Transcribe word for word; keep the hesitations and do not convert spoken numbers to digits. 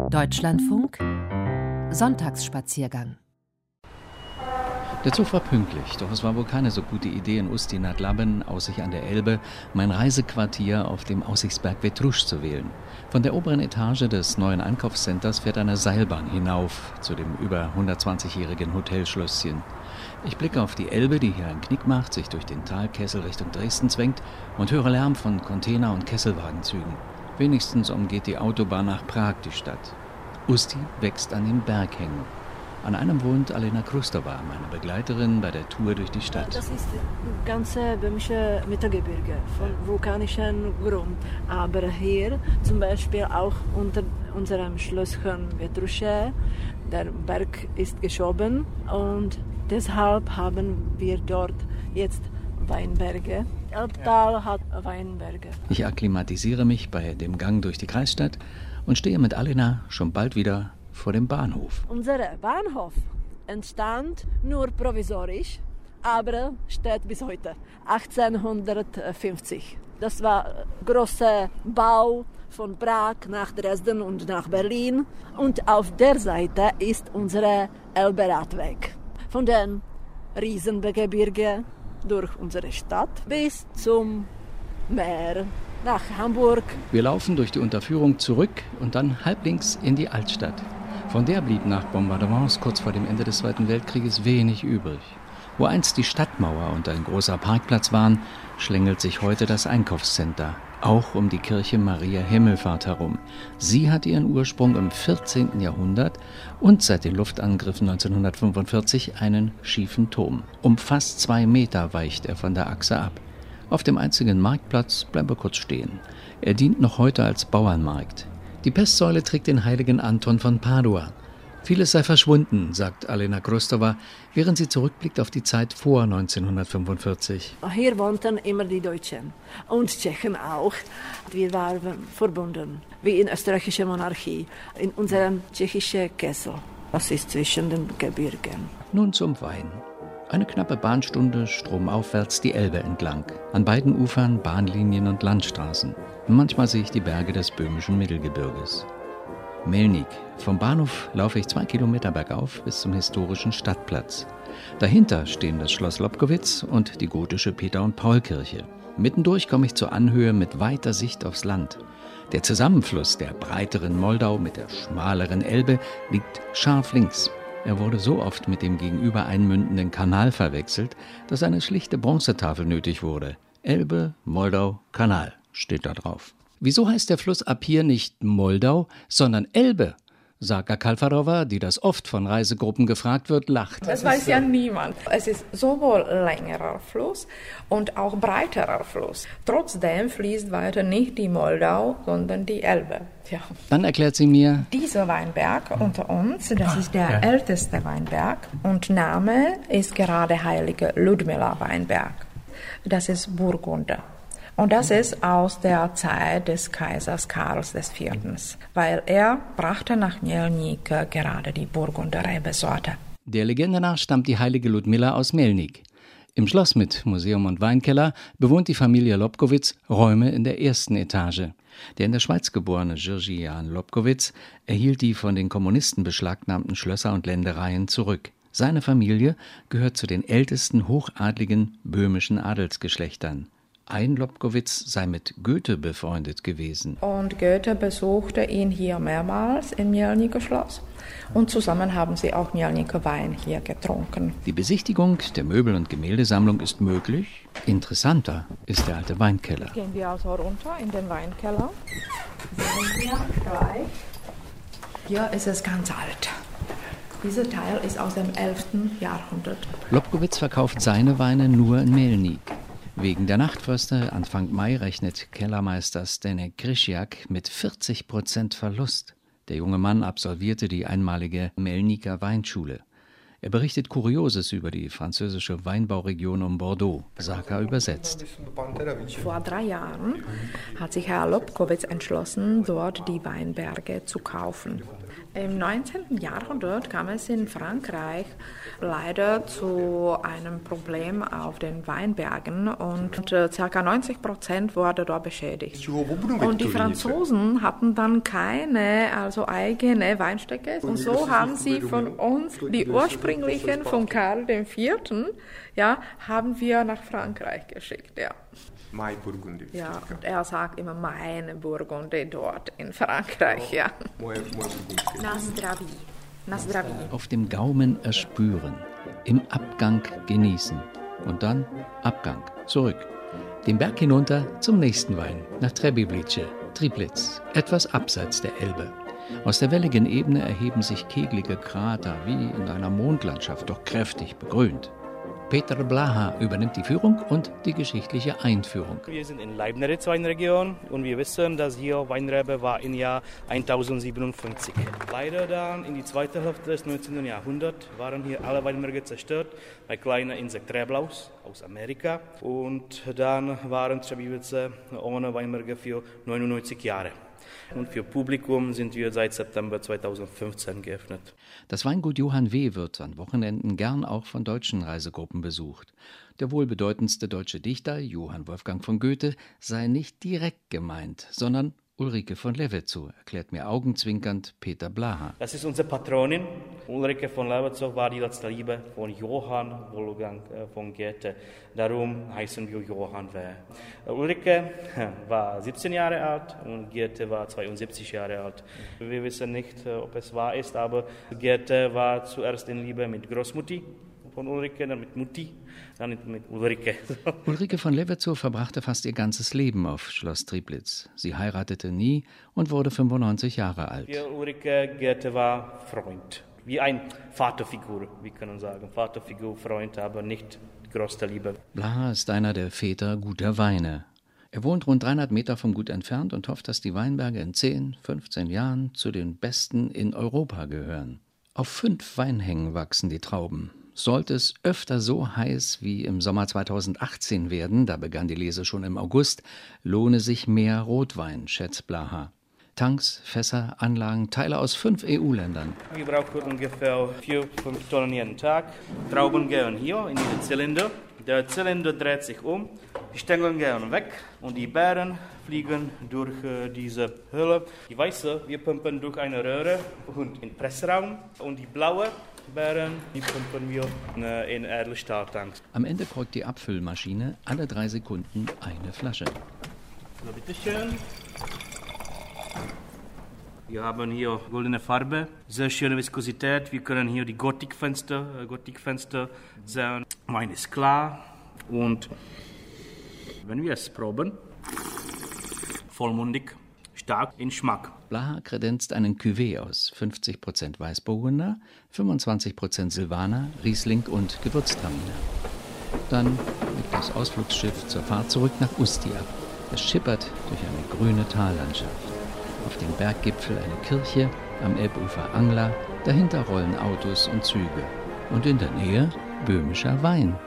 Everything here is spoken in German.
Deutschlandfunk Sonntagsspaziergang. Der Zug war pünktlich, doch es war wohl keine so gute Idee, in Ústí nad Labem, Aussicht an der Elbe, mein Reisequartier auf dem Aussichtsberg Vetruš zu wählen. Von der oberen Etage des neuen Einkaufscenters fährt eine Seilbahn hinauf zu dem über hundertzwanzigjährigen Hotelschlösschen. Ich blicke auf die Elbe, die hier einen Knick macht, sich durch den Talkessel Richtung Dresden zwängt und höre Lärm von Container- und Kesselwagenzügen. Wenigstens umgeht die Autobahn nach Prag die Stadt. Ústí wächst an den Berghängen. An einem wohnt Alena Krustova, meine Begleiterin bei der Tour durch die Stadt. Das ist das ganze böhmische Mittelgebirge von vulkanischem Grund. Aber hier zum Beispiel auch unter unserem Schlösschen Vetruše, der Berg ist geschoben und deshalb haben wir dort jetzt Weinberge. Elbtal hat Weinberge. Ich akklimatisiere mich bei dem Gang durch die Kreisstadt und stehe mit Alena schon bald wieder vor dem Bahnhof. Unser Bahnhof entstand nur provisorisch, aber steht bis heute, achtzehnhundertfünfzig. Das war ein großer Bau von Prag nach Dresden und nach Berlin. Und auf der Seite ist unser Elbe-Radweg. Von den Riesengebirge durch unsere Stadt bis zum Meer nach Hamburg. Wir laufen durch die Unterführung zurück und dann halblinks in die Altstadt. Von der blieb nach Bombardements kurz vor dem Ende des Zweiten Weltkrieges wenig übrig. Wo einst die Stadtmauer und ein großer Parkplatz waren, schlängelt sich heute das Einkaufscenter, auch um die Kirche Maria Himmelfahrt herum. Sie hat ihren Ursprung im vierzehnten Jahrhundert und seit den Luftangriffen neunzehnhundertfünfundvierzig einen schiefen Turm. Um fast zwei Meter weicht er von der Achse ab. Auf dem einzigen Marktplatz bleiben wir kurz stehen. Er dient noch heute als Bauernmarkt. Die Pestsäule trägt den heiligen Anton von Padua. Vieles sei verschwunden, sagt Alena Krustova, während sie zurückblickt auf die Zeit vor neunzehnhundertfünfundvierzig. Hier wohnten immer die Deutschen und Tschechen auch. Wir waren verbunden, wie in österreichischer Monarchie, in unserem tschechischen Kessel. Das ist zwischen den Gebirgen. Nun zum Wein. Eine knappe Bahnstunde stromaufwärts die Elbe entlang. An beiden Ufern Bahnlinien und Landstraßen. Manchmal sehe ich die Berge des böhmischen Mittelgebirges. Mělník. Vom Bahnhof laufe ich zwei Kilometer bergauf bis zum historischen Stadtplatz. Dahinter stehen das Schloss Lobkowicz und die gotische Peter- und Paul-Kirche. Mittendurch komme ich zur Anhöhe mit weiter Sicht aufs Land. Der Zusammenfluss der breiteren Moldau mit der schmaleren Elbe liegt scharf links. Er wurde so oft mit dem gegenüber einmündenden Kanal verwechselt, dass eine schlichte Bronzetafel nötig wurde. Elbe, Moldau, Kanal steht da drauf. Wieso heißt der Fluss ab hier nicht Moldau, sondern Elbe? Saka Kalfarova, die das oft von Reisegruppen gefragt wird, lacht. Das weiß ja niemand. Es ist sowohl längerer Fluss und auch breiterer Fluss. Trotzdem fließt weiter nicht die Moldau, sondern die Elbe. Ja. Dann erklärt sie mir: Dieser Weinberg unter uns, das ist der älteste Weinberg und Name ist gerade Heilige Ludmila Weinberg. Das ist Burgunder. Und das ist aus der Zeit des Kaisers Karls der Vierte, weil er brachte nach Mělník gerade die Burgunder Rebesorte. Der Legende nach stammt die heilige Ludmila aus Mělník. Im Schloss mit Museum und Weinkeller bewohnt die Familie Lobkowicz Räume in der ersten Etage. Der in der Schweiz geborene Jiří Jan Lobkowicz erhielt die von den Kommunisten beschlagnahmten Schlösser und Ländereien zurück. Seine Familie gehört zu den ältesten hochadligen böhmischen Adelsgeschlechtern. Ein Lobkowicz sei mit Goethe befreundet gewesen. Und Goethe besuchte ihn hier mehrmals im Mělníker Schloss. Und zusammen haben sie auch Mělníker Wein hier getrunken. Die Besichtigung der Möbel- und Gemäldesammlung ist möglich. Interessanter ist der alte Weinkeller. Gehen wir also runter in den Weinkeller. Sehen wir gleich. Hier ist es ganz alt. Dieser Teil ist aus dem elften Jahrhundert. Lobkowicz verkauft seine Weine nur in Mělník. Wegen der Nachtfröste Anfang Mai rechnet Kellermeister Zdeněk Krysiak mit vierzig Prozent Verlust. Der junge Mann absolvierte die einmalige Mělníker Weinschule. Er berichtet Kurioses über die französische Weinbauregion um Bordeaux, Saka übersetzt. Vor drei Jahren hat sich Herr Lobkowitz entschlossen, dort die Weinberge zu kaufen. Im neunzehnten Jahrhundert kam es in Frankreich leider zu einem Problem auf den Weinbergen und äh, ca. neunzig Prozent wurde dort beschädigt. Und die Franzosen hatten dann keine, also eigene Weinstöcke und so haben sie von uns die ursprünglichen von Karl der Vierte, ja, haben wir nach Frankreich geschickt, ja. Ja, und er sagt immer meine Burgundy dort in Frankreich, ja. Na zdraví. Na zdraví. Auf dem Gaumen erspüren, im Abgang genießen und dann Abgang, zurück. Den Berg hinunter zum nächsten Wein, nach Třebiblice, Triplitz, etwas abseits der Elbe. Aus der welligen Ebene erheben sich kegelige Krater, wie in einer Mondlandschaft, doch kräftig begrünt. Peter Blaha übernimmt die Führung und die geschichtliche Einführung. Wir sind in Leibniz Weinregion und wir wissen, dass hier Weinrebe war im Jahr tausendsiebenundfünfzig. Leider dann in die zweite Hälfte des neunzehnten Jahrhunderts waren hier alle Weinberge zerstört bei kleinen Insekträblaus aus Amerika und dann waren Třebiblice ohne Weinberge für neunundneunzig Jahre. Und für Publikum sind wir seit September zweitausendfünfzehn geöffnet. Das Weingut Johann W. wird an Wochenenden gern auch von deutschen Reisegruppen besucht. Der wohl bedeutendste deutsche Dichter, Johann Wolfgang von Goethe, sei nicht direkt gemeint, sondern Ulrike von Levetzow, erklärt mir augenzwinkernd Peter Blaha. Das ist unsere Patronin. Ulrike von Levetzow war die letzte Liebe von Johann Wolfgang von Goethe. Darum heißen wir Johann W. Ulrike war siebzehn Jahre alt und Goethe war zweiundsiebzig Jahre alt. Wir wissen nicht, ob es wahr ist, aber Goethe war zuerst in Liebe mit Großmutti von Ulrike, dann mit Mutti, dann mit Ulrike. Ulrike von Levetzow verbrachte fast ihr ganzes Leben auf Schloss Triplitz. Sie heiratete nie und wurde fünfundneunzig Jahre alt. Für Ulrike, Goethe war Freund, wie ein Vaterfigur, wir können sagen. Vaterfigur, Freund, aber nicht größte Liebe. Blaha ist einer der Väter guter Weine. Er wohnt rund dreihundert Meter vom Gut entfernt und hofft, dass die Weinberge in zehn, fünfzehn Jahren zu den besten in Europa gehören. Auf fünf Weinhängen wachsen die Trauben. Sollte es öfter so heiß wie im Sommer zweitausendachtzehn werden, da begann die Lese schon im August, lohne sich mehr Rotwein, schätzt Blaha. Tanks, Fässer, Anlagen, Teile aus fünf E U-Ländern. Wir brauchen ungefähr vier, fünf Tonnen jeden Tag. Trauben gehen hier in den Zylinder. Der Zylinder dreht sich um, die Stängel gehen weg und die Beeren fliegen durch äh, diese Hülle. Die weiße, wir pumpen durch eine Röhre und in den Pressraum und die blaue Beeren, die pumpen wir in Edelstahltanks. Am Ende folgt die Abfüllmaschine alle drei Sekunden eine Flasche. So, bitteschön. Wir haben hier goldene Farbe, sehr schöne Viskosität. Wir können hier die Gotikfenster, äh, Gotikfenster sehen. Wein ist klar und wenn wir es proben, vollmundig, stark in Geschmack. Blaha kredenzt einen Cuvée aus fünfzig Prozent Weißburgunder, fünfundzwanzig Prozent Silvaner, Riesling und Gewürztraminer. Dann legt das Ausflugsschiff zur Fahrt zurück nach Usti ab. Es schippert durch eine grüne Tallandschaft. Auf dem Berggipfel eine Kirche, am Elbufer Angler, dahinter rollen Autos und Züge. Und in der Nähe böhmischer Wein.